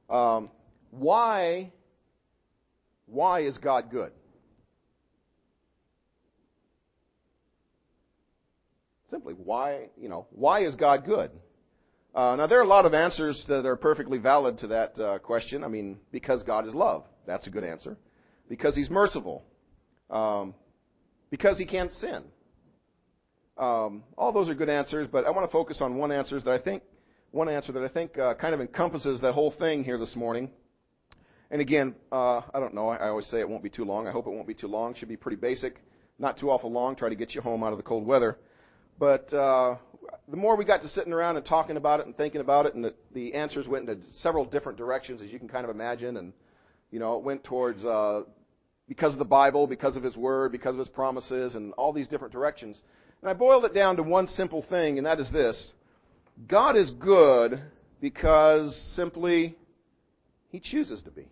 Why is God good? Simply, why is God good? Now, there are a lot of answers that are perfectly valid to that question. I mean, because God is love. That's a good answer. Because He's merciful. Because He can't sin. All those are good answers, but I want to focus on one answer that I think kind of encompasses that whole thing here this morning. And again, I don't know. I always say it won't be too long. I hope it won't be too long. It should be pretty basic. Not too awful long. Try to get you home out of the cold weather. But the more we got to sitting around and talking about it and thinking about it, and the answers went into several different directions, as you can kind of imagine. And, it went towards because of the Bible, because of His Word, because of His promises, and all these different directions. And I boiled it down to one simple thing, and that is this. God is good because simply He chooses to be.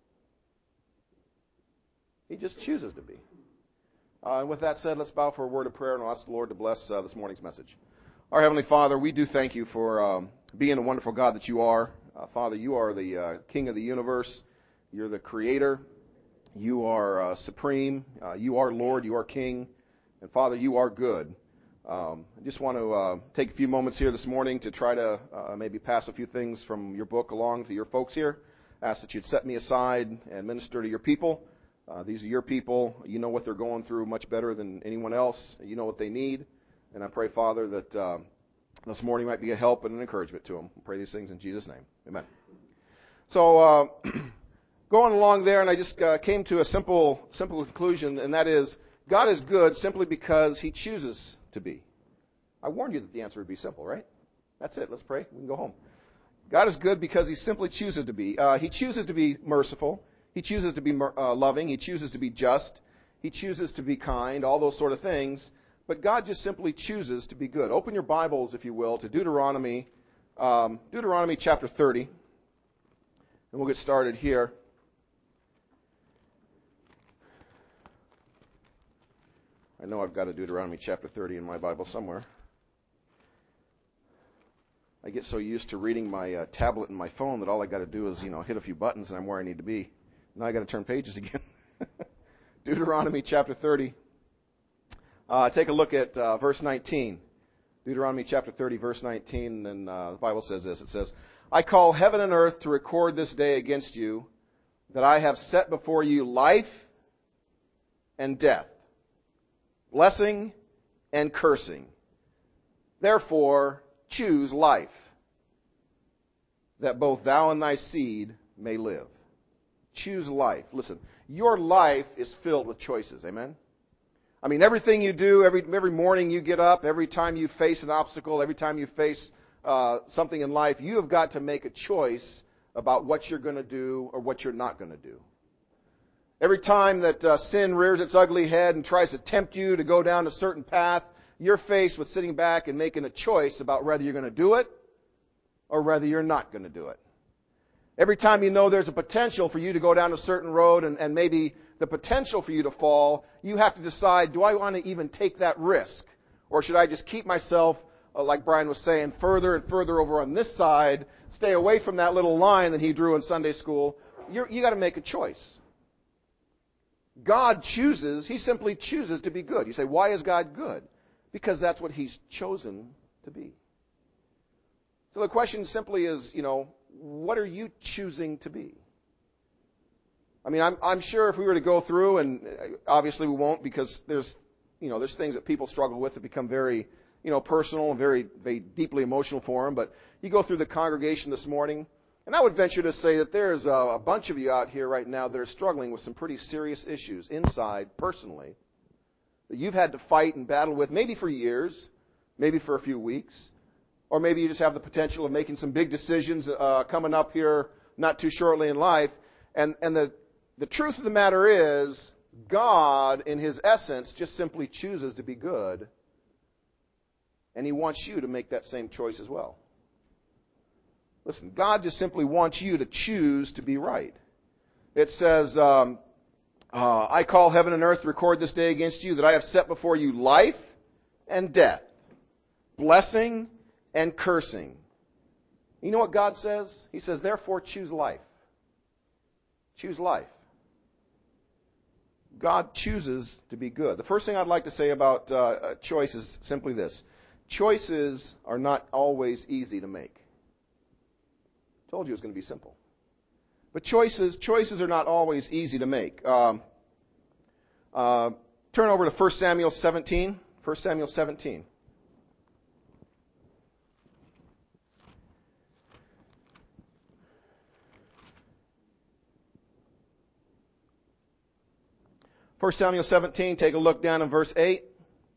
He just chooses to be. And with that said, let's bow for a word of prayer, and I'll ask the Lord to bless this morning's message. Our Heavenly Father, we do thank You for being the wonderful God that You are. Father, You are the King of the universe. You're the Creator. You are supreme. You are Lord. You are King. And Father, You are good. I just want to take a few moments here this morning to try to maybe pass a few things from Your book along to Your folks here. Ask that You'd set me aside and minister to Your people. These are Your people. You know what they're going through much better than anyone else. You know what they need. And I pray, Father, that this morning might be a help and an encouragement to them. I pray these things in Jesus' name. Amen. So, going along there, and I just came to a simple conclusion, and that is, God is good simply because He chooses to be. I warned you that the answer would be simple, right? That's it. Let's pray. We can go home. God is good because He simply chooses to be. He chooses to be merciful. He chooses to be loving. He chooses to be just. He chooses to be kind, all those sort of things. But God just simply chooses to be good. Open your Bibles, if you will, to Deuteronomy chapter 30. And we'll get started here. I know I've got a Deuteronomy chapter 30 in my Bible somewhere. I get so used to reading my tablet and my phone that all I got to do is, hit a few buttons and I'm where I need to be. Now I got to turn pages again. Deuteronomy chapter 30. Take a look at verse 19. Deuteronomy chapter 30, verse 19, and the Bible says this. It says, I call heaven and earth to record this day against you, that I have set before you life and death, blessing and cursing. Therefore, choose life, that both thou and thy seed may live. Choose life. Listen, your life is filled with choices. Amen? I mean, everything you do, every morning you get up, every time you face an obstacle, every time you face something in life, you have got to make a choice about what you're going to do or what you're not going to do. Every time that sin rears its ugly head and tries to tempt you to go down a certain path, you're faced with sitting back and making a choice about whether you're going to do it or whether you're not going to do it. Every time you know there's a potential for you to go down a certain road and maybe the potential for you to fall, you have to decide, do I want to even take that risk? Or should I just keep myself, like Brian was saying, further and further over on this side, stay away from that little line that he drew in Sunday school? You got to make a choice. God chooses, He simply chooses to be good. You say, why is God good? Because that's what He's chosen to be. So the question simply is, what are you choosing to be? I mean, I'm sure if we were to go through, and obviously we won't because there's things that people struggle with that become very, personal and very, very deeply emotional for them. But you go through the congregation this morning, and I would venture to say that there's a bunch of you out here right now that are struggling with some pretty serious issues inside, personally, that you've had to fight and battle with, maybe for years, maybe for a few weeks, or maybe you just have the potential of making some big decisions coming up here not too shortly in life. And the truth of the matter is, God, in His essence, just simply chooses to be good, and He wants you to make that same choice as well. Listen, God just simply wants you to choose to be right. It says, I call heaven and earth to record this day against you, that I have set before you life and death, blessing and cursing. You know what God says? He says, therefore choose life. Choose life. God chooses to be good. The first thing I'd like to say about choice is simply this. Choices are not always easy to make. I told you it was going to be simple. But choices are not always easy to make. Turn over to 1 Samuel 17. 1 Samuel 17. First Samuel 17, take a look down in verse 8.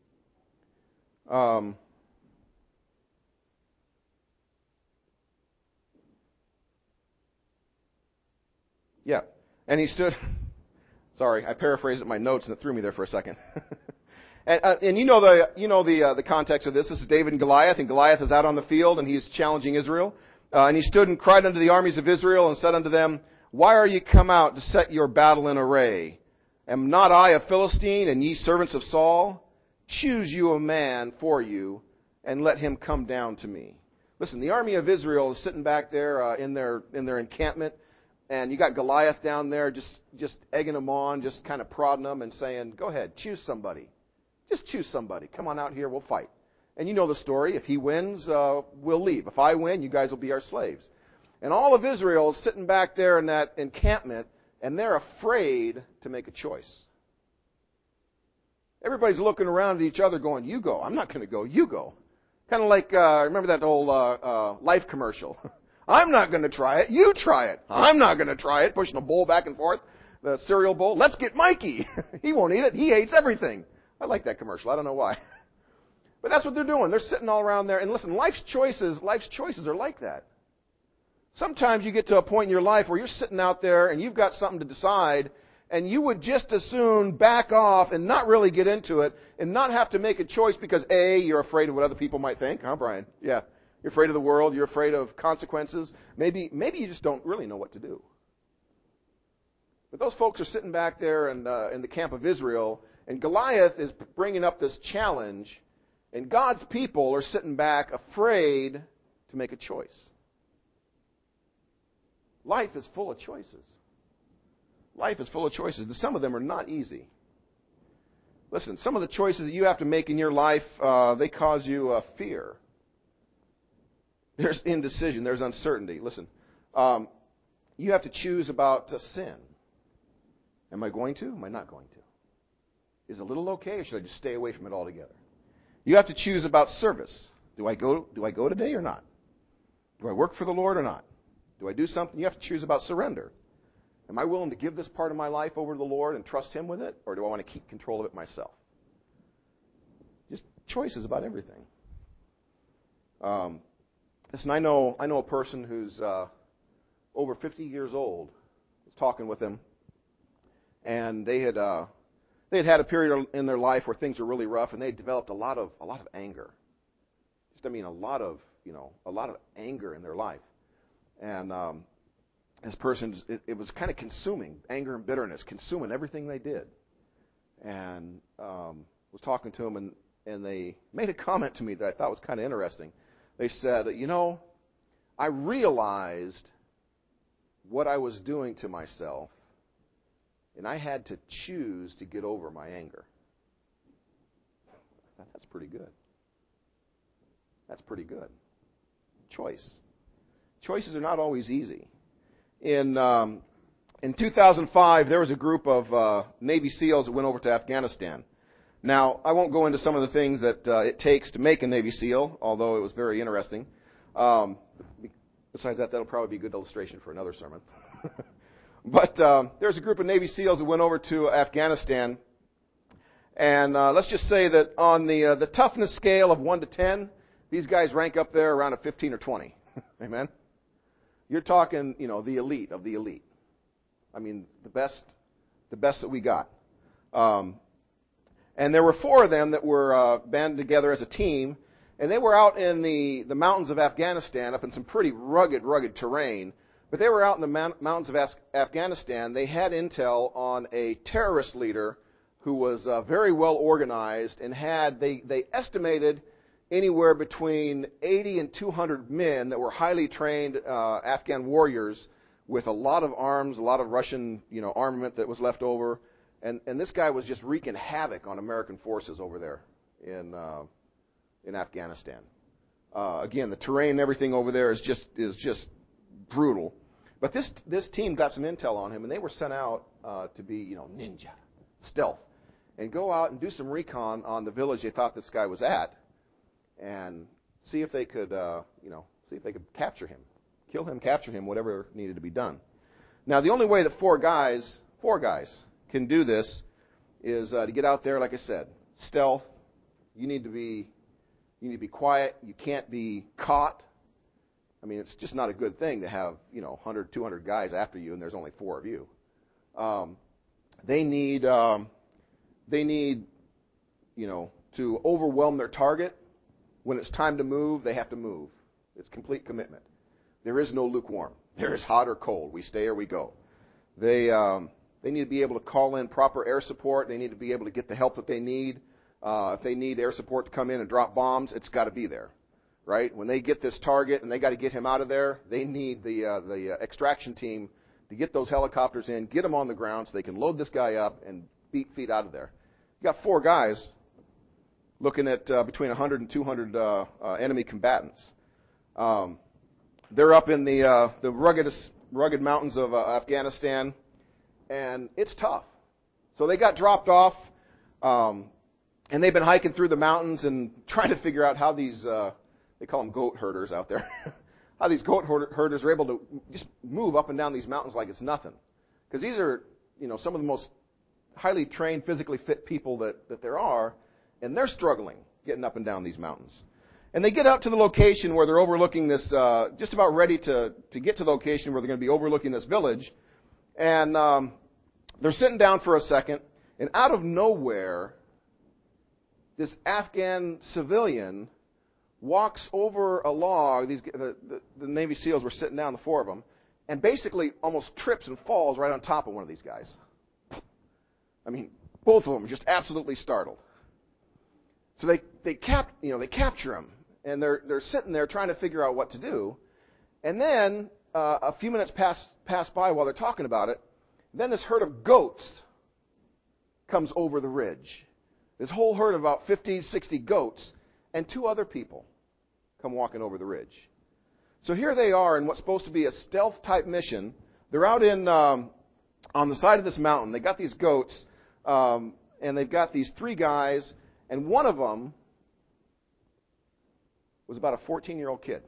Yeah. And he stood... Sorry, I paraphrased it in my notes and it threw me there for a second. and you know the context of this. This is David and Goliath is out on the field and he's challenging Israel. And he stood and cried unto the armies of Israel and said unto them, Why are ye come out to set your battle in array? Am not I a Philistine, and ye servants of Saul? Choose you a man for you, and let him come down to me. Listen, the army of Israel is sitting back there in their encampment, and you got Goliath down there just egging them on, just kind of prodding them and saying, Go ahead, choose somebody. Just choose somebody. Come on out here, we'll fight. And you know the story. If he wins, we'll leave. If I win, you guys will be our slaves. And all of Israel is sitting back there in that encampment, and they're afraid to make a choice. Everybody's looking around at each other going, You go. I'm not going to go. You go. Kind of like, remember that old Life commercial? I'm not going to try it. You try it. I'm not going to try it. Pushing a bowl back and forth, the cereal bowl. Let's get Mikey. He won't eat it. He hates everything. I like that commercial. I don't know why. But that's what they're doing. They're sitting all around there. And listen, life's choices are like that. Sometimes you get to a point in your life where you're sitting out there and you've got something to decide, and you would just as soon back off and not really get into it and not have to make a choice because, A, you're afraid of what other people might think. Huh, Brian? Yeah. You're afraid of the world. You're afraid of consequences. Maybe you just don't really know what to do. But those folks are sitting back there in the camp of Israel, and Goliath is bringing up this challenge, and God's people are sitting back afraid to make a choice. Life is full of choices. Life is full of choices. Some of them are not easy. Listen, some of the choices that you have to make in your life, they cause you fear. There's indecision. There's uncertainty. Listen, you have to choose about sin. Am I going to? Am I not going to? Is a little okay, or should I just stay away from it altogether? You have to choose about service. Do I go today or not? Do I work for the Lord or not? Do I do something? You have to choose about surrender. Am I willing to give this part of my life over to the Lord and trust Him with it? Or do I want to keep control of it myself? Just choices about everything. Listen, I know a person who's over 50 years old. I was talking with him, and they had had a period in their life where things were really rough, and they developed a lot of anger. A lot of anger in their life. And this person, it was kind of consuming, anger and bitterness, consuming everything they did. And was talking to them, and they made a comment to me that I thought was kind of interesting. They said, I realized what I was doing to myself, and I had to choose to get over my anger. That's pretty good. That's pretty good. Choice. Choices are not always easy. In 2005, there was a group of Navy SEALs that went over to Afghanistan. Now, I won't go into some of the things that it takes to make a Navy SEAL, although it was very interesting. Besides that, that'll probably be a good illustration for another sermon. But there's a group of Navy SEALs that went over to Afghanistan. And let's just say that on the toughness scale of 1 to 10, these guys rank up there around a 15 or 20. Amen? You're talking, the elite of the elite. I mean, the best that we got. And there were 4 of them that were banded together as a team, and they were out in the mountains of Afghanistan, up in some pretty rugged terrain. But they were out in the mountains of Afghanistan. They had intel on a terrorist leader who was very well organized and they estimated anywhere between 80 and 200 men that were highly trained Afghan warriors with a lot of arms, a lot of Russian, armament that was left over. And this guy was just wreaking havoc on American forces over there in Afghanistan. Again, the terrain and everything over there is just brutal. But this team got some intel on him, and they were sent out to be, ninja, stealth, and go out and do some recon on the village they thought this guy was at, and see if they could, capture him, kill him, capture him, whatever needed to be done. Now, the only way that four guys can do this is to get out there, like I said, stealth. You need to be quiet. You can't be caught. I mean, it's just not a good thing to have, 100, 200 guys after you, and there's only 4 of you. They need, to overwhelm their target. When it's time to move, they have to move. It's complete commitment. There is no lukewarm. There is hot or cold. We stay or we go. They need to be able to call in proper air support. They need to be able to get the help that they need. If they need air support to come in and drop bombs, it's got to be there, right? When they get this target and they got to get him out of there, they need the extraction team to get those helicopters in, get them on the ground so they can load this guy up and beat feet out of there. You got 4 guys looking at between 100 and 200 enemy combatants. They're up in the rugged mountains of Afghanistan, and it's tough. So they got dropped off, and they've been hiking through the mountains and trying to figure out how these, they call them goat herders out there, how these goat herders are able to just move up and down these mountains like it's nothing. Because these are, some of the most highly trained, physically fit people that there are, and they're struggling getting up and down these mountains. And they get up to the location where they're overlooking this, just about ready to get to the location where they're going to be overlooking this village. And they're sitting down for a second, and out of nowhere, this Afghan civilian walks over a log. The Navy SEALs were sitting down, the 4 of them, and basically almost trips and falls right on top of one of these guys. I mean, both of them just absolutely startled. So they capture him, and they're sitting there trying to figure out what to do. And then a few minutes pass by while they're talking about it. Then this herd of goats comes over the ridge. This whole herd of about 50, 60 goats, and 2 other people come walking over the ridge. So here they are in what's supposed to be a stealth-type mission. They're out on the side of this mountain. They got these goats, and they've got these 3 guys, and one of them was about a 14-year-old kid.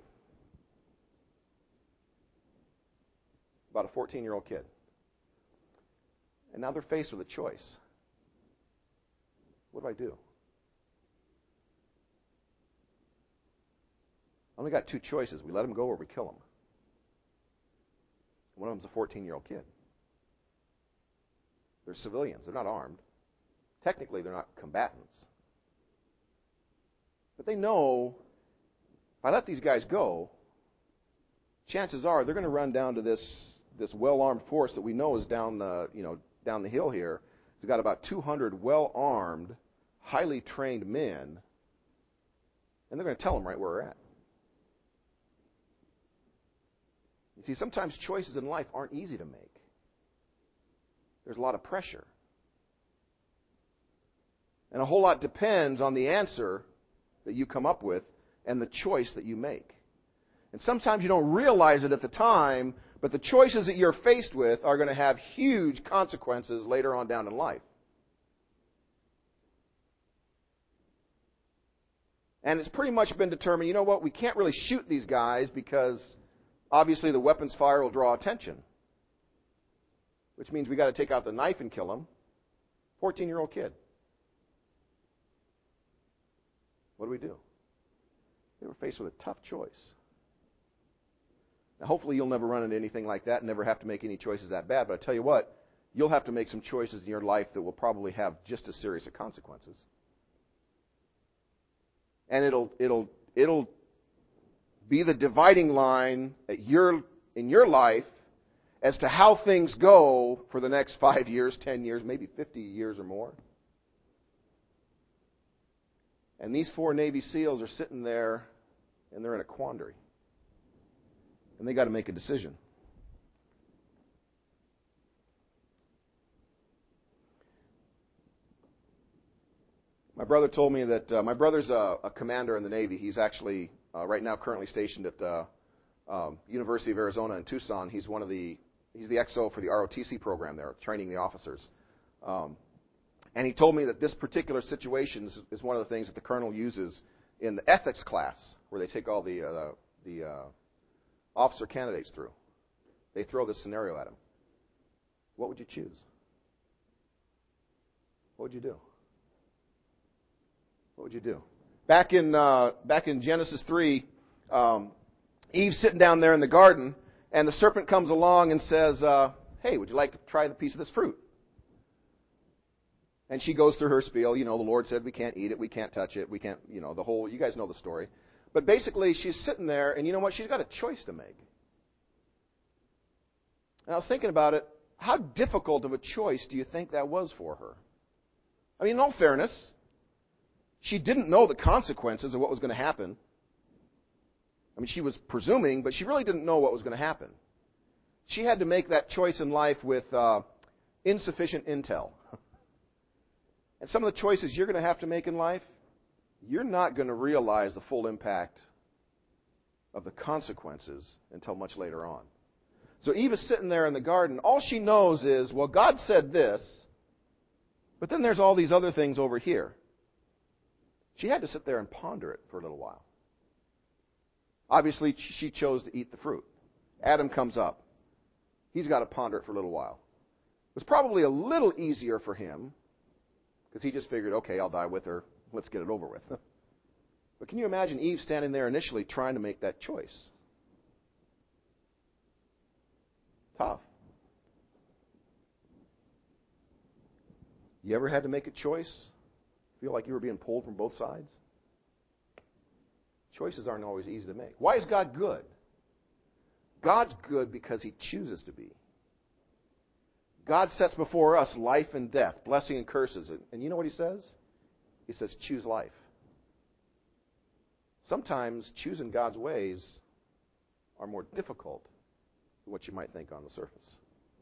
About a 14-year-old kid. And now they're faced with a choice. What do I do? I only got 2 choices. We let him go or we kill him. One of them's a 14-year-old kid. They're civilians. They're not armed. Technically, they're not combatants. But they know if I let these guys go, chances are they're going to run down to this well-armed force that we know is down the hill here. It's got about 200 well-armed, highly trained men, and they're going to tell them right where we're at. You see, sometimes choices in life aren't easy to make. There's a lot of pressure. And a whole lot depends on the answer that you come up with and the choice that you make. And sometimes you don't realize it at the time, but the choices that you're faced with are going to have huge consequences later on down in life. And it's pretty much been determined, you know what, we can't really shoot these guys because obviously the weapons fire will draw attention. Which means we got to take out the knife and kill him. 14-year-old kid. What do? They were faced with a tough choice. Now, hopefully you'll never run into anything like that and never have to make any choices that bad. But I tell you what, you'll have to make some choices in your life that will probably have just as serious of consequences. And it'll be the dividing line in your life as to how things go for the next 5 years, 10 years, maybe 50 years or more. And these 4 Navy SEALs are sitting there, and they're in a quandary. And they got to make a decision. My brother told me that my brother's a commander in the Navy. He's actually right now currently stationed at University of Arizona in Tucson. He's the XO for the ROTC program there, training the officers. And he told me that this particular situation is one of the things that the colonel uses in the ethics class, where they take all the officer candidates through. They throw this scenario at him. What would you choose? What would you do? What would you do? Back in Genesis 3, Eve's sitting down there in the garden, and the serpent comes along and says, hey, would you like to try the piece of this fruit? And she goes through her spiel. The Lord said we can't eat it, we can't touch it, we can't, the whole, you guys know the story. But basically, she's sitting there, and you know what? She's got a choice to make. And I was thinking about it. How difficult of a choice do you think that was for her? I mean, in all fairness, she didn't know the consequences of what was going to happen. I mean, she was presuming, but she really didn't know what was going to happen. She had to make that choice in life with insufficient intel. And some of the choices you're going to have to make in life, you're not going to realize the full impact of the consequences until much later on. So Eve is sitting there in the garden. All she knows is, well, God said this, but then there's all these other things over here. She had to sit there and ponder it for a little while. Obviously, she chose to eat the fruit. Adam comes up. He's got to ponder it for a little while. It was probably a little easier for him because he just figured, okay, I'll die with her. Let's get it over with. But can you imagine Eve standing there initially trying to make that choice? Tough. You ever had to make a choice? Feel like you were being pulled from both sides? Choices aren't always easy to make. Why is God good? God's good because He chooses to be. God sets before us life and death, blessing and curses. And you know what He says? He says, choose life. Sometimes choosing God's ways are more difficult than what you might think on the surface.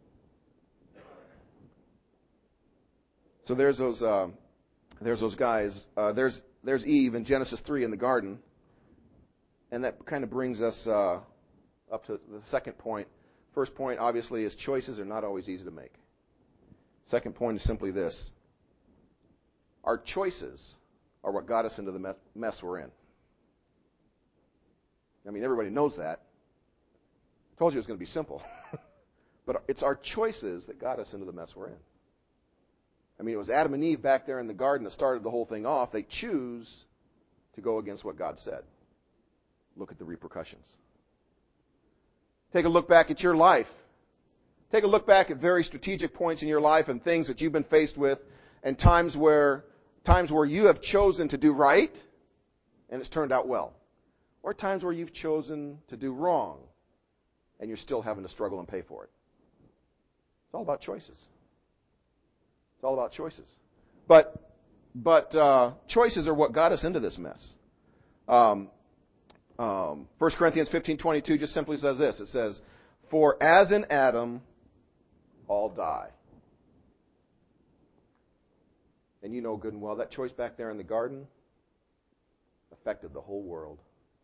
So there's those guys. There's Eve in Genesis 3 in the garden. And that kind of brings us up to the second point. First point, obviously, is choices are not always easy to make. Second point is simply this. Our choices are what got us into the mess we're in. I mean, everybody knows that. I told you it was going to be simple. But it's our choices that got us into the mess we're in. I mean, it was Adam and Eve back there in the garden that started the whole thing off. They choose to go against what God said. Look at the repercussions. Take a look back at your life. Take a look back at very strategic points in your life and things that you've been faced with and times where you have chosen to do right and it's turned out well. Or times where you've chosen to do wrong and you're still having to struggle and pay for it. It's all about choices. It's all about choices. But choices are what got us into this mess. 1 Corinthians 15:22 just simply says this. It says, "For as in Adam, all die." And you know good and well that choice back there in the garden affected the whole world.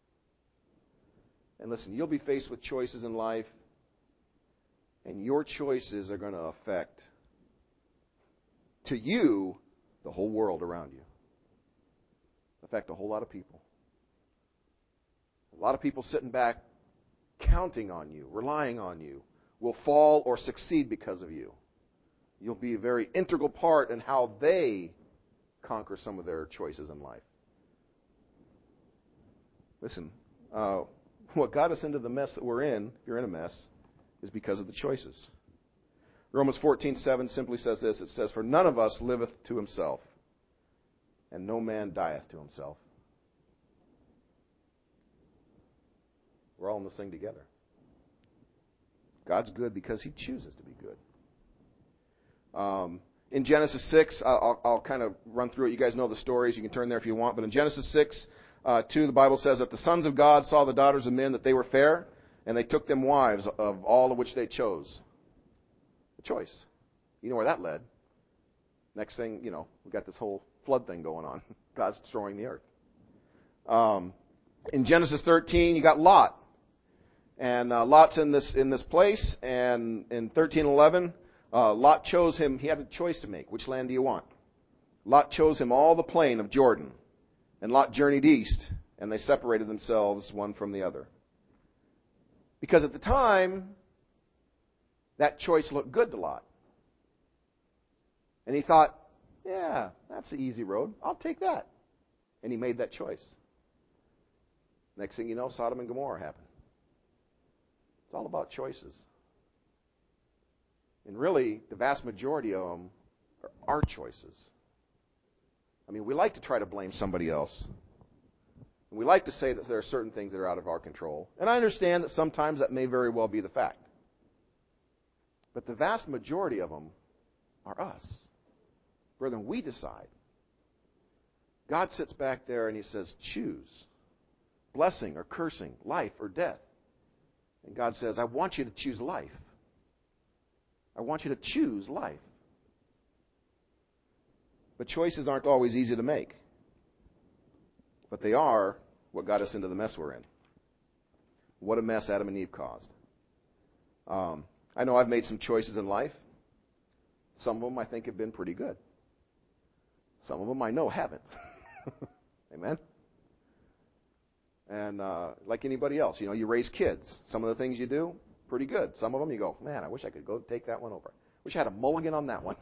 And listen, you'll be faced with choices in life, and your choices are going to affect, to you, the whole world around you. Affect a whole lot of people. A lot of people sitting back, counting on you, relying on you, will fall or succeed because of you. You'll be a very integral part in how they conquer some of their choices in life. Listen, what got us into the mess that we're in, if you're in a mess, is because of the choices. Romans 14:7 simply says this. It says, "For none of us liveth to himself, and no man dieth to himself." We're all in this thing together. God's good because He chooses to be good. In Genesis 6, I'll kind of run through it. You guys know the stories. You can turn there if you want. But in Genesis 6:2, the Bible says that the sons of God saw the daughters of men, that they were fair, and they took them wives of all of which they chose. A choice. You know where that led. Next thing, we got this whole flood thing going on. God's destroying the earth. In Genesis 13, you got Lot. And Lot's in this place, and in 13:11, Lot chose him. He had a choice to make. Which land do you want? Lot chose him all the plain of Jordan. And Lot journeyed east, and they separated themselves one from the other. Because at the time, that choice looked good to Lot. And he thought, yeah, that's the easy road. I'll take that. And he made that choice. Next thing you know, Sodom and Gomorrah happened. It's all about choices. And really, the vast majority of them are our choices. I mean, we like to try to blame somebody else. And we like to say that there are certain things that are out of our control. And I understand that sometimes that may very well be the fact. But the vast majority of them are us. Brethren, we decide. God sits back there and he says, choose. Blessing or cursing, life or death. And God says, I want you to choose life. I want you to choose life. But choices aren't always easy to make. But they are what got us into the mess we're in. What a mess Adam and Eve caused. I know I've made some choices in life. Some of them I think have been pretty good. Some of them I know haven't. Amen? And like anybody else, you raise kids. Some of the things you do, pretty good. Some of them you go, man, I wish I could go take that one over. Wish I had a mulligan on that one.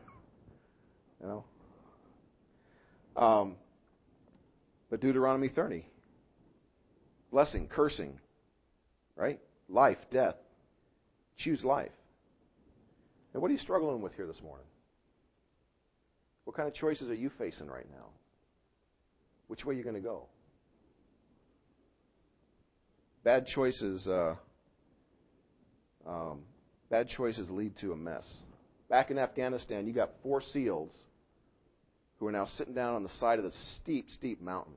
But Deuteronomy 30. Blessing, cursing, right? Life, death. Choose life. And what are you struggling with here this morning? What kind of choices are you facing right now? Which way are you going to go? Bad choices lead to a mess. Back in Afghanistan, you got 4 SEALs who are now sitting down on the side of this steep, steep mountain.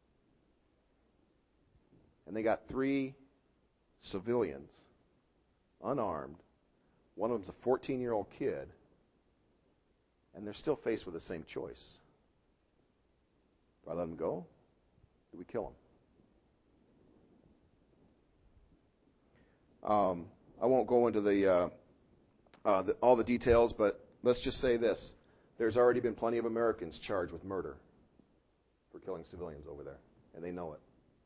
And they got 3 civilians, unarmed. One of them's a 14-year-old kid. And they're still faced with the same choice. Do I let them go? Do we kill them? I won't go into all the details, but let's just say this. There's already been plenty of Americans charged with murder for killing civilians over there, and they know it.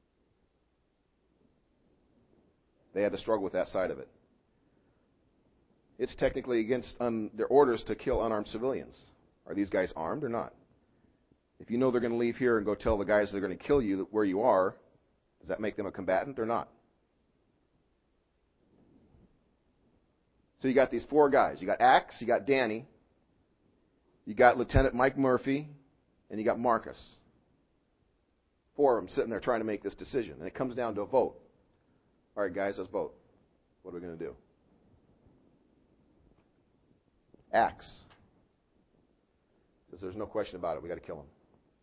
They had to struggle with that side of it. It's technically against their orders to kill unarmed civilians. Are these guys armed or not? If you know they're going to leave here and go tell the guys they're going to kill you where you are, does that make them a combatant or not? So you got these 4 guys. You got Axe, you got Danny, you got Lieutenant Mike Murphy, and you got Marcus. 4 of them sitting there trying to make this decision. And it comes down to a vote. All right, guys, let's vote. What are we going to do? Axe says there's no question about it. We got to kill him.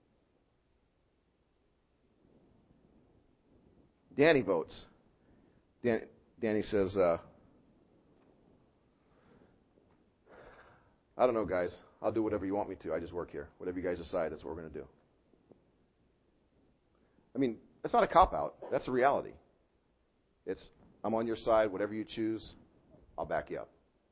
Danny votes. Danny says, I don't know, guys. I'll do whatever you want me to. I just work here. Whatever you guys decide, that's what we're going to do. I mean, that's not a cop-out. That's a reality. It's, I'm on your side. Whatever you choose, I'll back you up.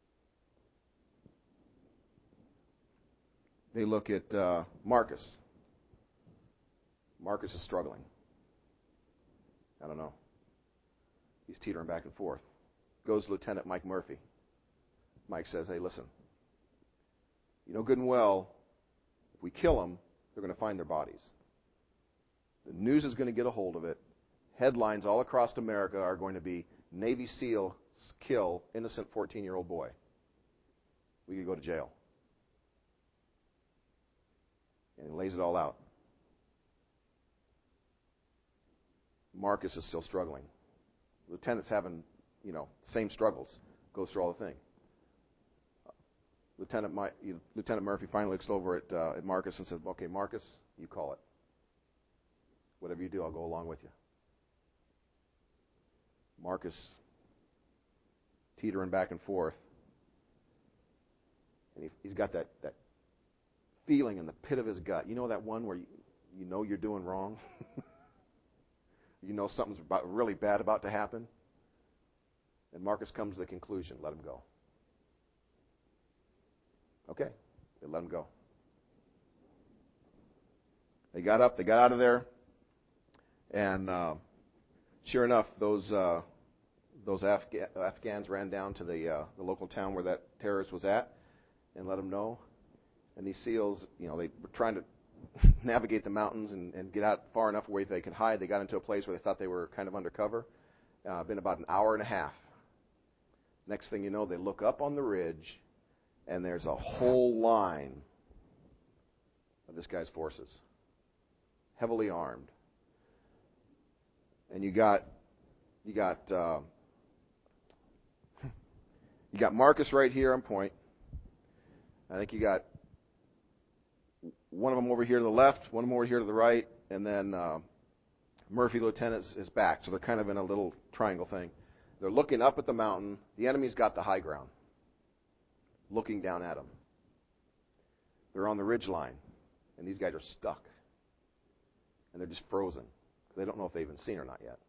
They look at Marcus. Marcus is struggling. I don't know. He's teetering back and forth. Goes Lieutenant Mike Murphy. Mike says, hey, listen. You know good and well, if we kill them, they're going to find their bodies. The news is going to get a hold of it. Headlines all across America are going to be Navy SEAL kill innocent 14-year-old boy. We could go to jail. And he lays it all out. Marcus is still struggling. Lieutenant's having, same struggles. Goes through all the thing. Lieutenant Murphy finally looks over at Marcus and says, okay, Marcus, you call it. Whatever you do, I'll go along with you. Marcus, teetering back and forth. And he's got that feeling in the pit of his gut. You know that one where you know you're doing wrong? You know something's really bad about to happen? And Marcus comes to the conclusion, let him go. Okay, they let him go. They got up, they got out of there, and sure enough, those Afghans ran down to the local town where that terrorist was at and let them know. And these SEALs, they were trying to navigate the mountains and get out far enough where they could hide. They got into a place where they thought they were kind of undercover. Been about an hour and a half. Next thing you know, they look up on the ridge, and there's a whole line of this guy's forces, heavily armed. And you got Marcus right here on point. I think you got one of them over here to the left, one of them over here to the right, and then Murphy, the lieutenant, is back. So they're kind of in a little triangle thing. They're looking up at the mountain. The enemy's got the high ground, looking down at them. They're on the ridge line, and these guys are stuck. And they're just frozen. They don't know if they've even seen or not yet.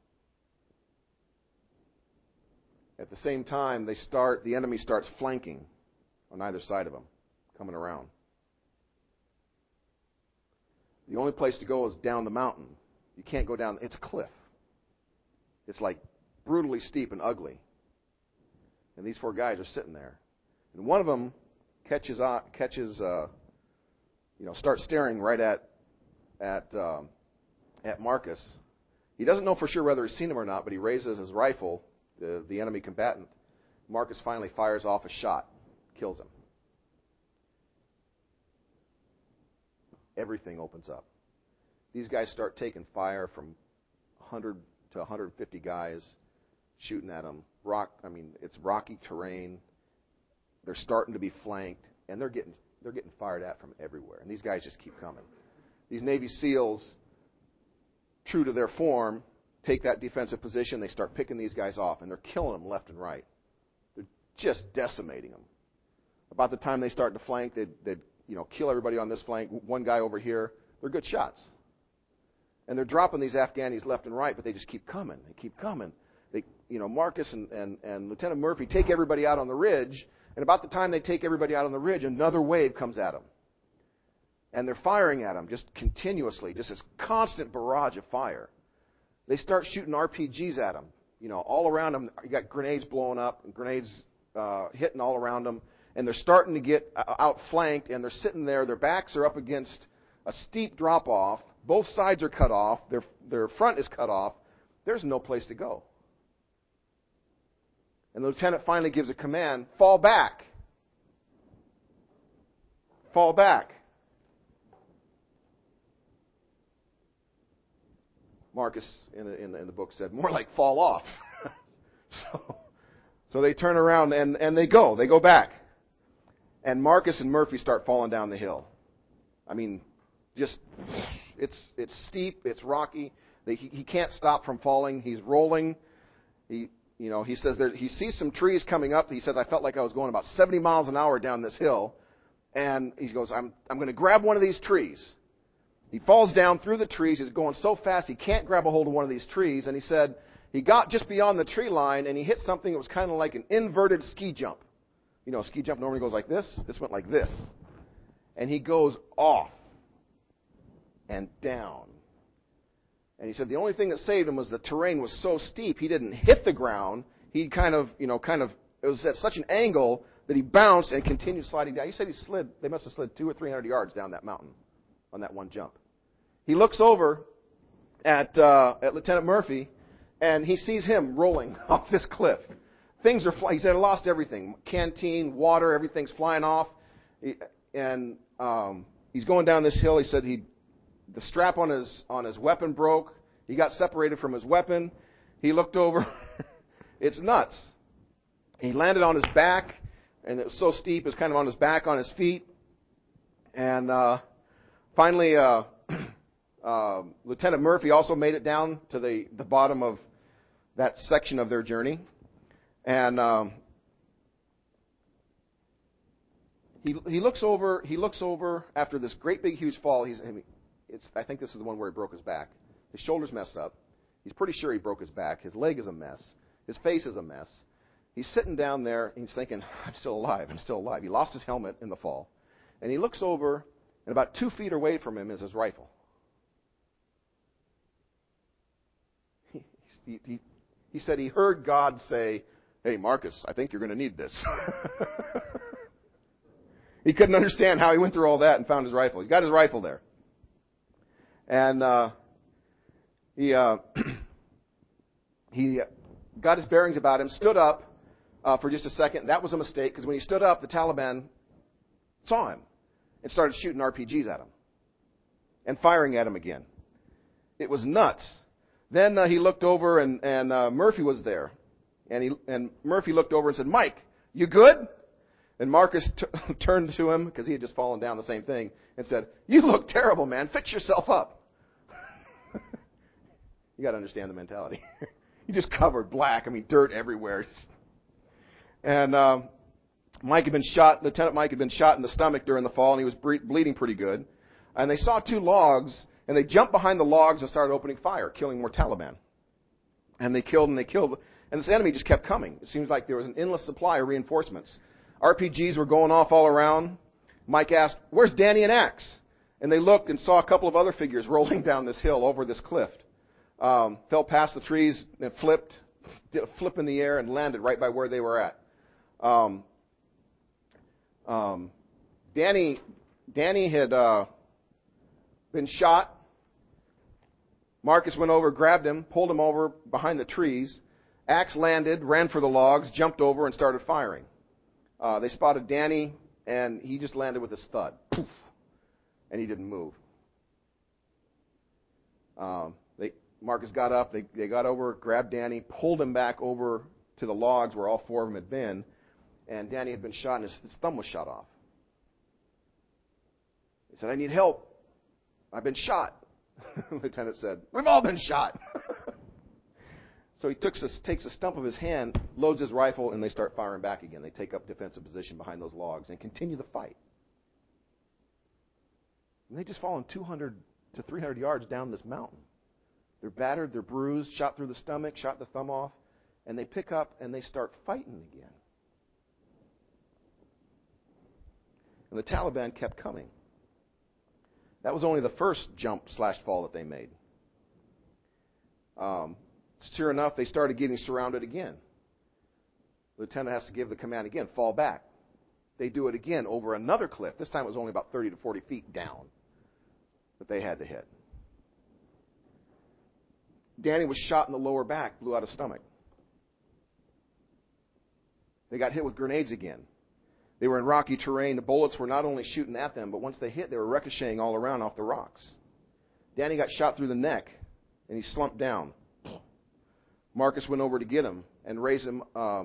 At the same time, the enemy starts flanking on either side of them, coming around. The only place to go is down the mountain. You can't go down. It's a cliff. It's like brutally steep and ugly. And these four guys are sitting there. And one of them starts staring right at Marcus. He doesn't know for sure whether he's seen him or not, but he raises his rifle, the enemy combatant. Marcus finally fires off a shot, kills him. Everything opens up. These guys start taking fire from 100 to 150 guys shooting at them. It's rocky terrain. They're starting to be flanked, and they're getting fired at from everywhere. And these guys just keep coming. These Navy SEALs, true to their form, take that defensive position. They start picking these guys off, and they're killing them left and right. They're just decimating them. About the time they start to flank, they'd kill everybody on this flank. One guy over here. They're good shots. And they're dropping these Afghanis left and right, but they just keep coming. They keep coming. Marcus and Lieutenant Murphy take everybody out on the ridge, and about the time they take everybody out on the ridge, another wave comes at them. And they're firing at them just continuously, just this constant barrage of fire. They start shooting RPGs at them. All around them, you got grenades blowing up, and grenades hitting all around them. And they're starting to get outflanked, and they're sitting there. Their backs are up against a steep drop-off. Both sides are cut off. Their front is cut off. There's no place to go. And the lieutenant finally gives a command, fall back. Fall back. Marcus in the book said, more like fall off. So they turn around and they go back. And Marcus and Murphy start falling down the hill. It's steep, it's rocky. He can't stop from falling. He's rolling. He says he sees some trees coming up. He says, I felt like I was going about 70 miles an hour down this hill. And he goes, I'm going to grab one of these trees. He falls down through the trees. He's going so fast he can't grab a hold of one of these trees. And he said he got just beyond the tree line and he hit something that was kind of like an inverted ski jump. A ski jump normally goes like this. This went like this. And he goes off and down. And he said the only thing that saved him was the terrain was so steep he didn't hit the ground. He it was at such an angle that he bounced and continued sliding down. He said they must have slid 200 or 300 yards down that mountain on that one jump. He looks over at Lieutenant Murphy, and he sees him rolling off this cliff. Things are flying. He said, I lost everything. Canteen, water, everything's flying off. He's going down this hill. He said the strap on his weapon broke. He got separated from his weapon. He looked over. It's nuts. He landed on his back, and it was so steep, it was kind of on his back, on his feet. And finally, Lieutenant Murphy also made it down to the bottom of that section of their journey. And he looks over after this great big huge fall. I think this is the one where he broke his back. His shoulder's messed up. He's pretty sure he broke his back. His leg is a mess. His face is a mess. He's sitting down there, and he's thinking, I'm still alive. I'm still alive. He lost his helmet in the fall. And he looks over, and about 2 feet away from him is his rifle. He said he heard God say, hey, Marcus, I think you're going to need this. He couldn't understand how he went through all that and found his rifle. He's got his rifle there. And he got his bearings about him, stood up for just a second. That was a mistake, because when he stood up, the Taliban saw him and started shooting RPGs at him and firing at him again. It was nuts. Then he looked over, and Murphy was there. And Murphy looked over and said, Mike, you good? And Marcus turned to him, because he had just fallen down the same thing, and said, you look terrible, man. Fix yourself up. You got to understand the mentality. He just covered black. I mean, dirt everywhere. And Mike had been shot. Lieutenant Mike had been shot in the stomach during the fall, and he was bleeding pretty good. And they saw 2 logs, and they jumped behind the logs and started opening fire, killing more Taliban. And they killed. And this enemy just kept coming. It seems like there was an endless supply of reinforcements. RPGs were going off all around. Mike asked, where's Danny and Axe? And they looked and saw a couple of other figures rolling down this hill over this cliff. Fell past the trees and flipped, did a flip in the air and landed right by where they were at. Danny had been shot. Marcus went over, grabbed him, pulled him over behind the trees. Axe landed, ran for the logs, jumped over, and started firing. They spotted Danny, and he just landed with his thud. Poof! And he didn't move. Marcus got up. They got over, grabbed Danny, pulled him back over to the logs where all 4 of them had been. And Danny had been shot, and his thumb was shot off. He said, I need help. I've been shot. The lieutenant said, we've all been shot. So he takes a stump of his hand, loads his rifle, and they start firing back again. They take up defensive position behind those logs and continue the fight. And they just fallen 200 to 300 yards down this mountain. They're battered, they're bruised, shot through the stomach, shot the thumb off, and they pick up and they start fighting again. And the Taliban kept coming. That was only the first jump/fall that they made. Sure enough, they started getting surrounded again. The lieutenant has to give the command again, fall back. They do it again over another cliff. This time it was only about 30 to 40 feet down that they had to hit. Danny was shot in the lower back, blew out his stomach. They got hit with grenades again. They were in rocky terrain. The bullets were not only shooting at them, but once they hit, they were ricocheting all around off the rocks. Danny got shot through the neck, and he slumped down. Marcus went over to get him and raise him,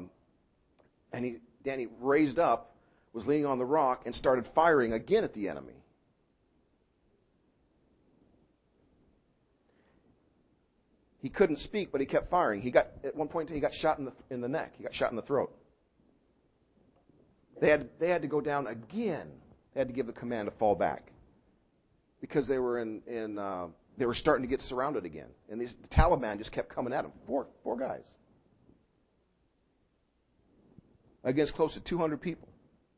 Danny raised up, was leaning on the rock, and started firing again at the enemy. He couldn't speak, but he kept firing. At one point, he got shot in the neck. He got shot in the throat. They had to go down again. They had to give the command to fall back because they were they were starting to get surrounded again, and the Taliban just kept coming at them. Four guys against close to 200 people.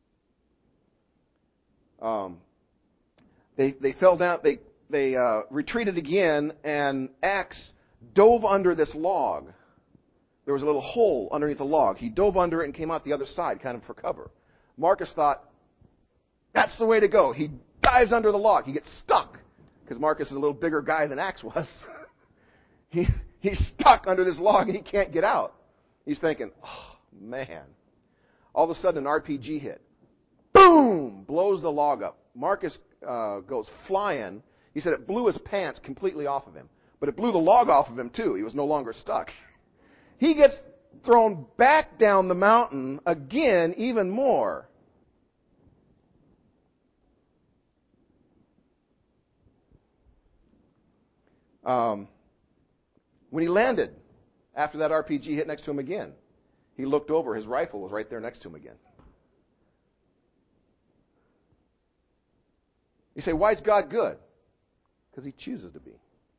They fell down. They retreated again, and Axe dove under this log. There was a little hole underneath the log. He dove under it and came out the other side, kind of for cover. Marcus thought, that's the way to go. He dives under the log. He gets stuck, because Marcus is a little bigger guy than Axe was. He's stuck under this log, and he can't get out. He's thinking, oh, man. All of a sudden, an RPG hit. Boom! Blows the log up. Marcus goes flying. He said it blew his pants completely off of him. But it blew the log off of him, too. He was no longer stuck. He gets thrown back down the mountain again, even more. When he landed, after that RPG hit next to him again, he looked over. His rifle was right there next to him again. You say, why is God good? Because He chooses to be.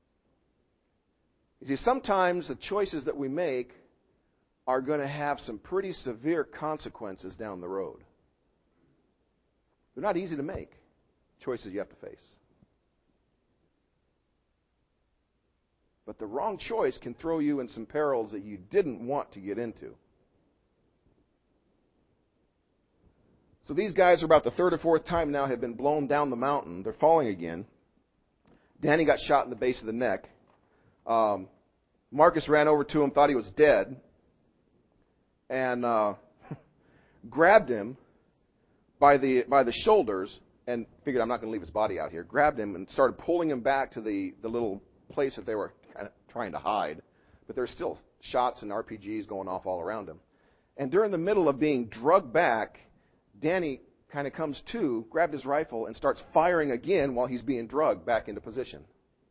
You see, sometimes the choices that we make are going to have some pretty severe consequences down the road. They're not easy to make. Choices you have to face. But the wrong choice can throw you in some perils that you didn't want to get into. So these guys are about the third or fourth time now have been blown down the mountain. They're falling again. Danny got shot in the base of the neck. Marcus ran over to him, thought he was dead, and grabbed him by the shoulders and figured, I'm not going to leave his body out here. Grabbed him and started pulling him back to the little place that they were kind of trying to hide. But there's still shots and RPGs going off all around him. And during the middle of being drugged back, Danny kind of comes to, grabbed his rifle, and starts firing again while he's being drugged back into position.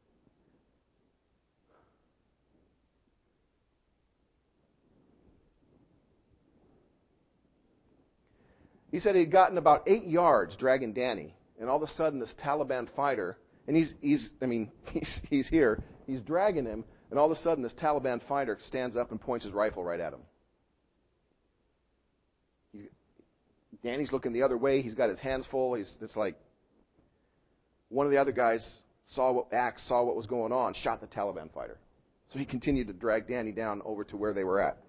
He said he'd gotten about 8 yards dragging Danny, and all of a sudden this Taliban fighter, and he's here, he's dragging him, and all of a sudden this Taliban fighter stands up and points his rifle right at him. Danny's looking the other way. He's got his hands full. It's like one of the other guys saw what was going on, shot the Taliban fighter. So he continued to drag Danny down over to where they were at.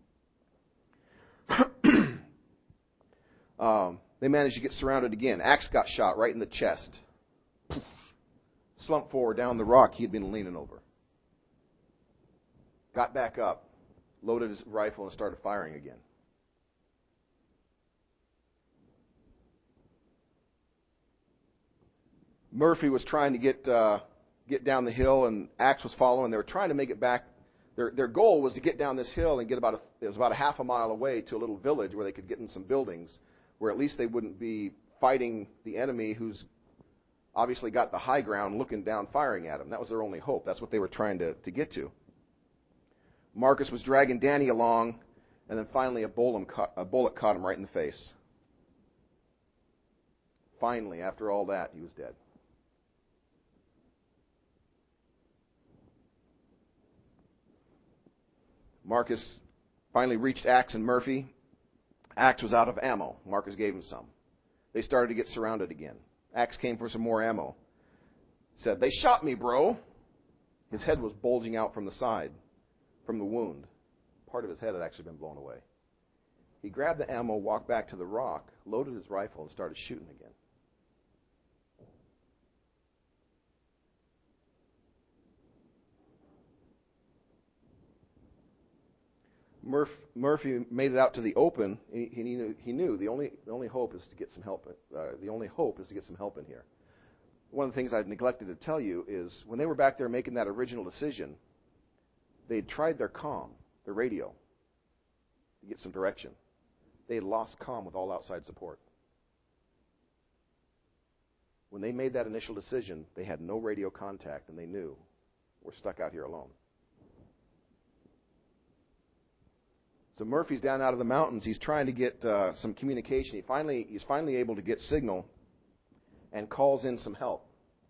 They managed to get surrounded again. Axe got shot right in the chest. Slumped forward down the rock he had been leaning over. Got back up, loaded his rifle, and started firing again. Murphy was trying to get down the hill, and Axe was following. They were trying to make it back. Their goal was to get down this hill and get it was about a half a mile away to a little village where they could get in some buildings, where at least they wouldn't be fighting the enemy who's obviously got the high ground looking down, firing at them. That was their only hope. That's what they were trying to get to. Marcus was dragging Danny along, and then finally a bullet caught him right in the face. Finally, after all that, he was dead. Marcus finally reached Axe and Murphy. Axe was out of ammo. Marcus gave him some. They started to get surrounded again. Axe came for some more ammo. Said, "They shot me, bro." His head was bulging out from the side, from the wound. Part of his head had actually been blown away. He grabbed the ammo, walked back to the rock, loaded his rifle, and started shooting again. Murphy made it out to the open. He knew the only hope is to get some help. The only hope is to get some help in here. One of the things I'd neglected to tell you is when they were back there making that original decision, they'd tried their comm, their radio, to get some direction. They had lost comm with all outside support. When they made that initial decision, they had no radio contact, and they knew we're stuck out here alone. So Murphy's down out of the mountains. He's trying to get some communication. He's finally able to get signal and calls in some help.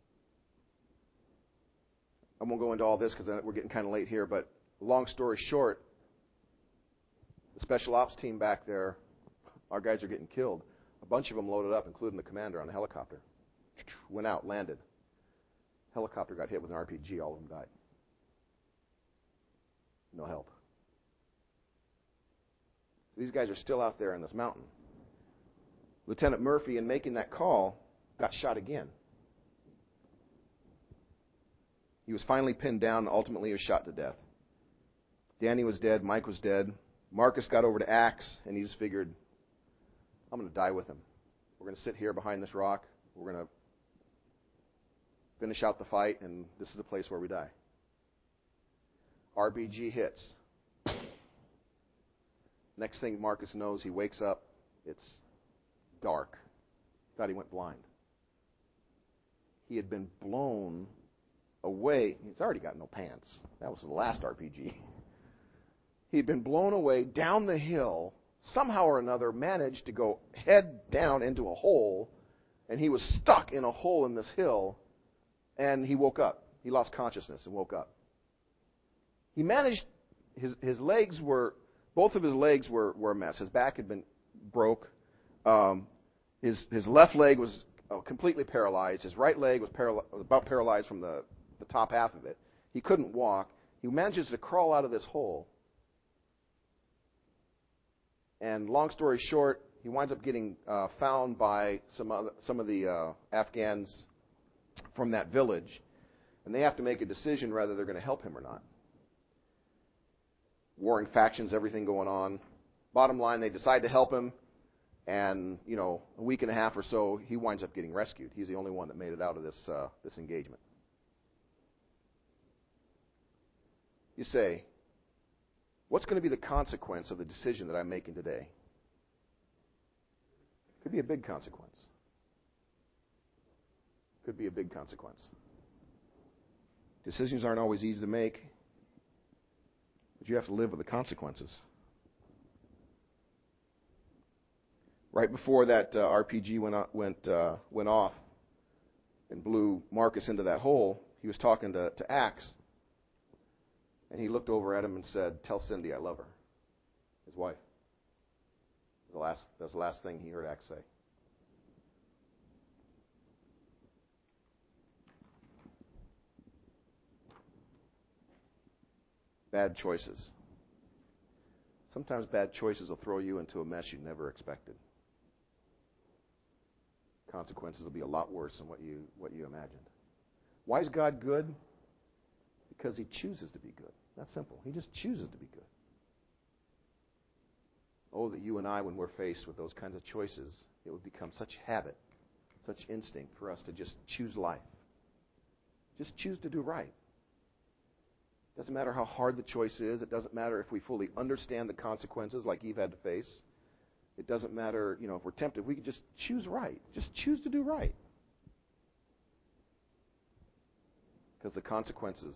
I won't go into all this because we're getting kind of late here, but long story short, the special ops team back there, our guys are getting killed. A bunch of them loaded up, including the commander on the helicopter. Went out, landed. Helicopter got hit with an RPG. All of them died. No help. These guys are still out there in this mountain. Lieutenant Murphy, in making that call, got shot again. He was finally pinned down, and ultimately he was shot to death. Danny was dead. Mike was dead. Marcus got over to Axe, and he just figured, I'm going to die with him. We're going to sit here behind this rock. We're going to finish out the fight, and this is the place where we die. RPG hits. Next thing Marcus knows, he wakes up. It's dark. Thought he went blind. He had been blown away. He's already got no pants. That was the last RPG. He'd been blown away down the hill, somehow or another managed to go head down into a hole and he was stuck in a hole in this hill, and he woke up. He lost consciousness and woke up. He managed, his legs were, both of his legs were a mess. His back had been broke. His left leg was completely paralyzed. His right leg was about paralyzed from the top half of it. He couldn't walk. He manages to crawl out of this hole. And long story short, he winds up getting found by some of the Afghans from that village, and they have to make a decision whether they're going to help him or not. Warring factions, everything going on. Bottom line, they decide to help him, and a week and a half or so, he winds up getting rescued. He's the only one that made it out of this engagement. You say, what's going to be the consequence of the decision that I'm making today? Could be a big consequence. Could be a big consequence. Decisions aren't always easy to make, but you have to live with the consequences. Right before that RPG went off and blew Marcus into that hole, he was talking to Axe, and he looked over at him and said, "Tell Cindy I love her," his wife. That was the last thing he heard Axe say. Bad choices. Sometimes bad choices will throw you into a mess you never expected. Consequences will be a lot worse than what you imagined. Why is God good? Because He chooses to be good. That's simple. He just chooses to be good. Oh, that you and I, when we're faced with those kinds of choices, it would become such habit, such instinct for us to just choose life. Just choose to do right. It doesn't matter how hard the choice is. It doesn't matter if we fully understand the consequences like Eve had to face. It doesn't matter, if we're tempted. We can just choose right. Just choose to do right. Because the consequences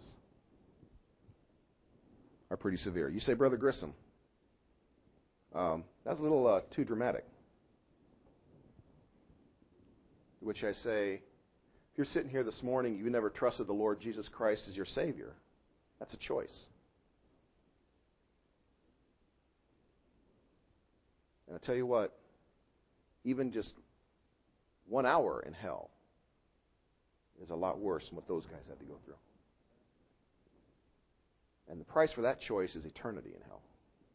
are pretty severe. You say, Brother Grissom, that's a little too dramatic. To which I say, if you're sitting here this morning, you never trusted the Lord Jesus Christ as your Savior. That's a choice. And I tell you what, even just 1 hour in hell is a lot worse than what those guys had to go through. And the price for that choice is eternity in hell.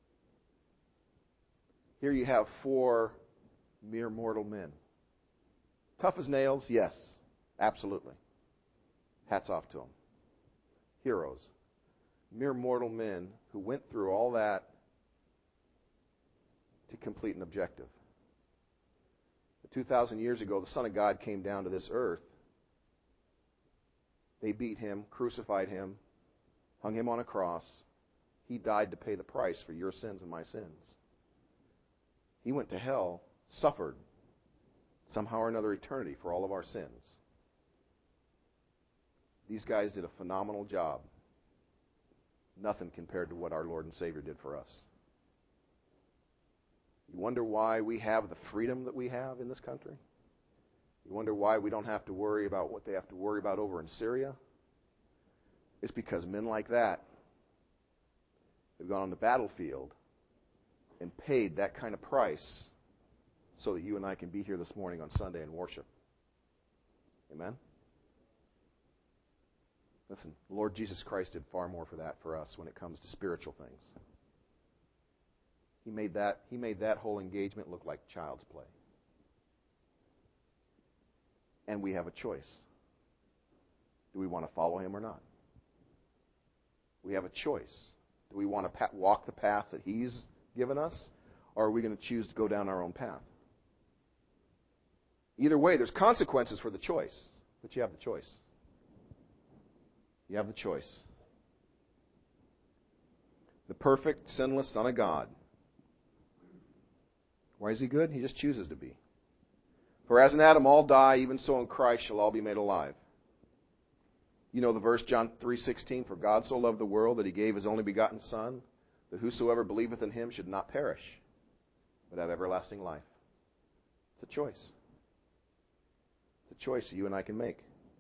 Here you have 4 mere mortal men. Tough as nails, yes, absolutely. Hats off to them. Heroes. Mere mortal men who went through all that to complete an objective. 2,000 years ago, the Son of God came down to this earth. They beat Him, crucified Him, hung Him on a cross. He died to pay the price for your sins and my sins. He went to hell, suffered somehow or another eternity for all of our sins. These guys did a phenomenal job. Nothing compared to what our Lord and Savior did for us. You wonder why we have the freedom that we have in this country? You wonder why we don't have to worry about what they have to worry about over in Syria? It's because men like that have gone on the battlefield and paid that kind of price so that you and I can be here this morning on Sunday and worship. Amen? Listen, the Lord Jesus Christ did far more for that for us when it comes to spiritual things. He made that whole engagement look like child's play. And we have a choice. Do we want to follow Him or not? We have a choice. Do we want to walk the path that He's given us, or are we going to choose to go down our own path? Either way, there's consequences for the choice, but you have the choice. You have the choice. The perfect, sinless Son of God. Why is He good? He just chooses to be. For as in Adam all die, even so in Christ shall all be made alive. You know the verse, John 3:16, for God so loved the world that He gave His only begotten Son, that whosoever believeth in Him should not perish, but have everlasting life. It's a choice. It's a choice that you and I can make.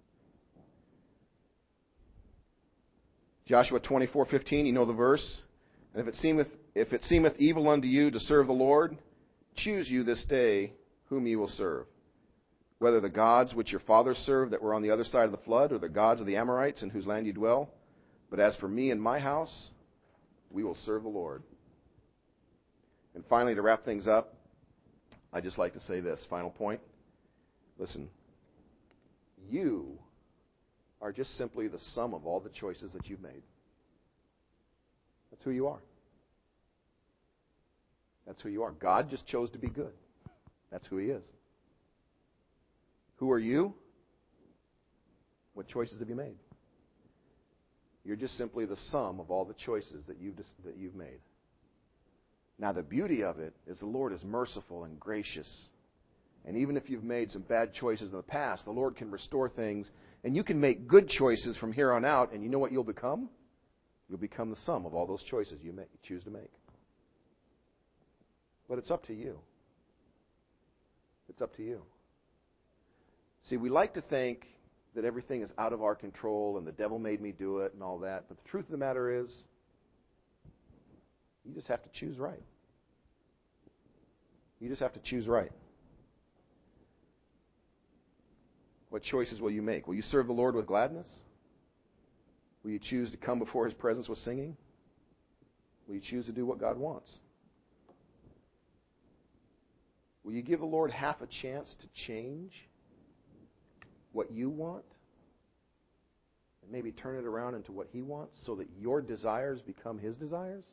Joshua 24:15, you know the verse. And if it seemeth evil unto you to serve the Lord, choose you this day whom ye will serve, whether the gods which your fathers served that were on the other side of the flood, or the gods of the Amorites in whose land you dwell. But as for me and my house, we will serve the Lord. And finally, to wrap things up, I'd just like to say this, final point. Listen, you are just simply the sum of all the choices that you've made. That's who you are. That's who you are. God just chose to be good. That's who He is. Who are you? What choices have you made? You're just simply the sum of all the choices that you've made. Now, the beauty of it is the Lord is merciful and gracious. And even if you've made some bad choices in the past, the Lord can restore things. And you can make good choices from here on out. And you know what you'll become? You'll become the sum of all those choices you choose to make. But it's up to you. It's up to you. See, we like to think that everything is out of our control and the devil made me do it and all that. But the truth of the matter is, you just have to choose right. You just have to choose right. What choices will you make? Will you serve the Lord with gladness? Will you choose to come before His presence with singing? Will you choose to do what God wants? Will you give the Lord half a chance to change what you want? And maybe turn it around into what He wants so that your desires become His desires?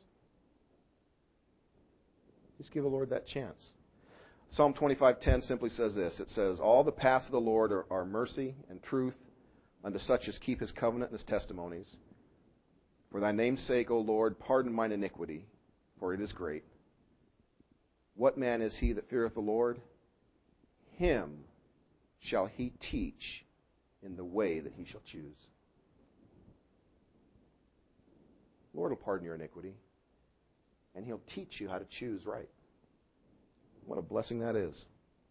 Just give the Lord that chance. Psalm 25:10 simply says this. It says, all the paths of the Lord are mercy and truth unto such as keep His covenant and His testimonies. For thy name's sake, O Lord, pardon mine iniquity, for it is great. What man is he that feareth the Lord? Him shall He teach in the way that he shall choose. The Lord will pardon your iniquity, and He'll teach you how to choose right. What a blessing that is.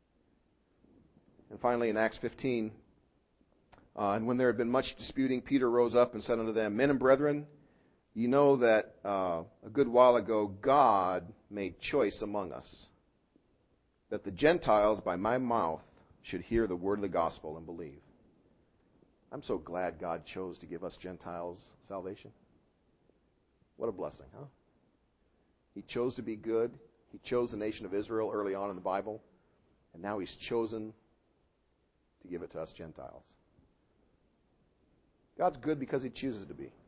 And finally, in Acts 15, and when there had been much disputing, Peter rose up and said unto them, men and brethren, you know that a good while ago God made choice among us, that the Gentiles by my mouth should hear the word of the gospel and believe. I'm so glad God chose to give us Gentiles salvation. What a blessing, huh? He chose to be good. He chose the nation of Israel early on in the Bible, and now He's chosen to give it to us Gentiles. God's good because He chooses to be.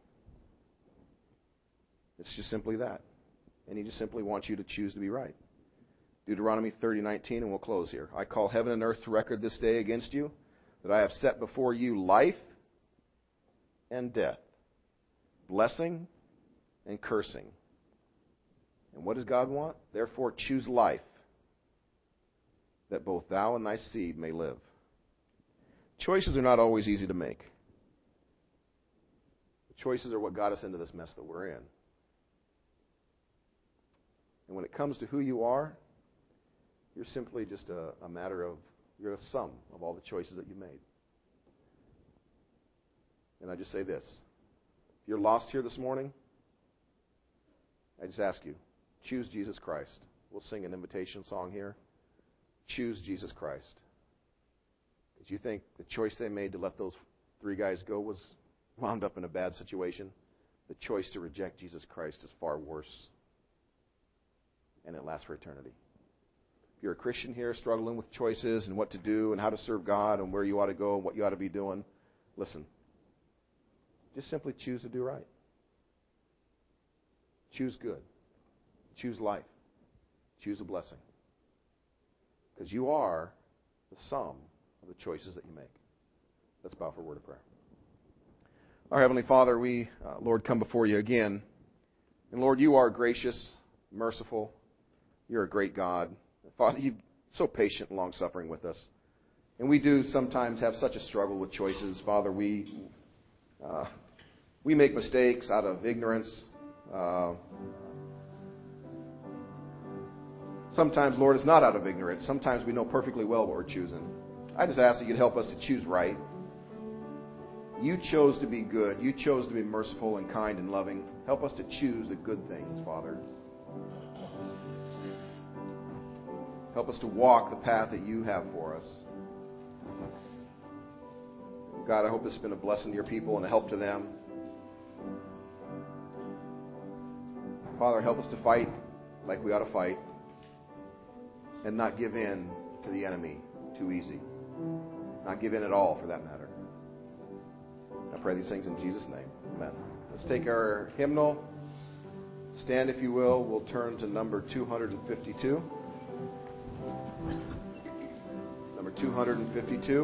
It's just simply that. And He just simply wants you to choose to be right. Deuteronomy 30:19, and we'll close here. I call heaven and earth to record this day against you, that I have set before you life and death, blessing and cursing. And what does God want? Therefore choose life, that both thou and thy seed may live. Choices are not always easy to make. Choices are what got us into this mess that we're in. And when it comes to who you are, you're simply just a matter of, you're a sum of all the choices that you made. And I just say this. If you're lost here this morning, I just ask you, choose Jesus Christ. We'll sing an invitation song here. Choose Jesus Christ. Did you think the choice they made to let those 3 guys go was wound up in a bad situation? The choice to reject Jesus Christ is far worse. And it lasts for eternity. If you're a Christian here struggling with choices and what to do and how to serve God and where you ought to go and what you ought to be doing, listen. Just simply choose to do right. Choose good. Choose life. Choose a blessing. Because you are the sum of the choices that you make. Let's bow for a word of prayer. Our Heavenly Father, we, Lord, come before you again. And Lord, you are gracious, merciful. You're a great God. Father, you're so patient and long-suffering with us. And we do sometimes have such a struggle with choices. Father, we make mistakes out of ignorance. Sometimes, Lord, it's not out of ignorance. Sometimes we know perfectly well what we're choosing. I just ask that you'd help us to choose right. You chose to be good. You chose to be merciful and kind and loving. Help us to choose the good things, Father. Help us to walk the path that you have for us. God, I hope this has been a blessing to your people and a help to them. Father, help us to fight like we ought to fight and not give in to the enemy too easy. Not give in at all, for that matter. I pray these things in Jesus' name. Amen. Let's take our hymnal. Stand, if you will. We'll turn to number 252. Number 252.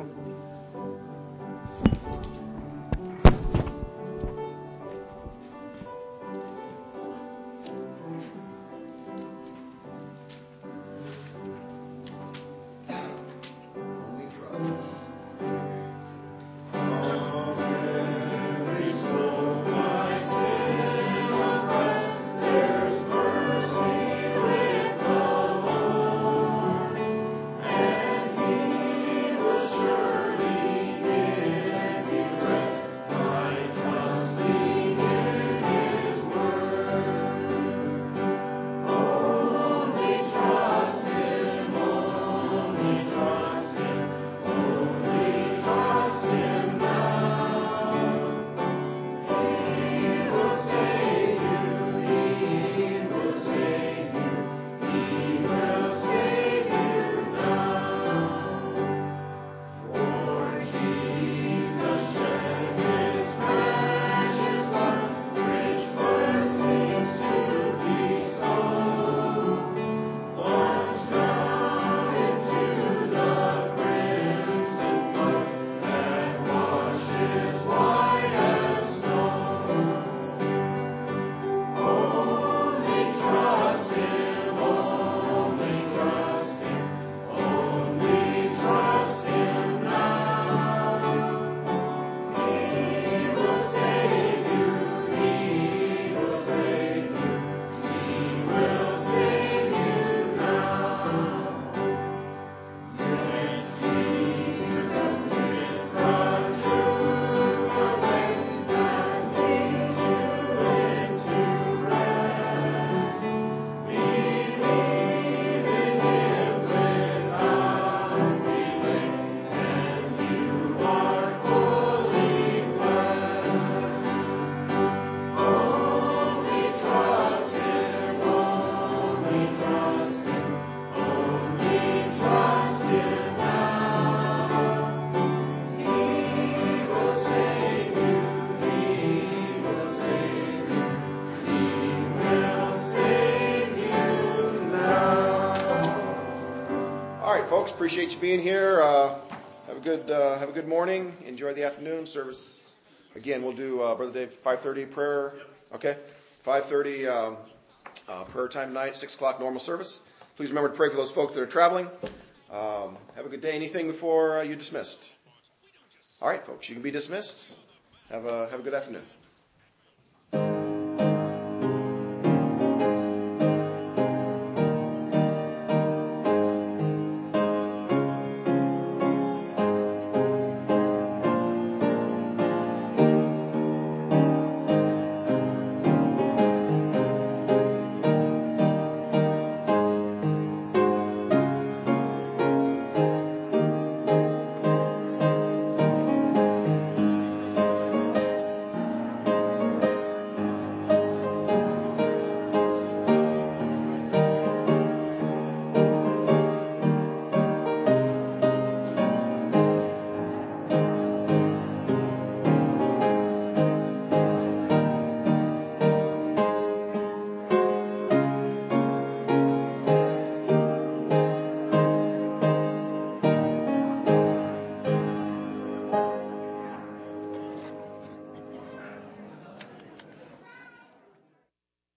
Folks, appreciate you being here. Have a good morning. Enjoy the afternoon service. Again, we'll do Brother Dave 5:30 prayer. Okay, 5:30 prayer time tonight. 6 o'clock normal service. Please remember to pray for those folks that are traveling. Have a good day. Anything before you're dismissed? All right, folks, you can be dismissed. Have a good afternoon.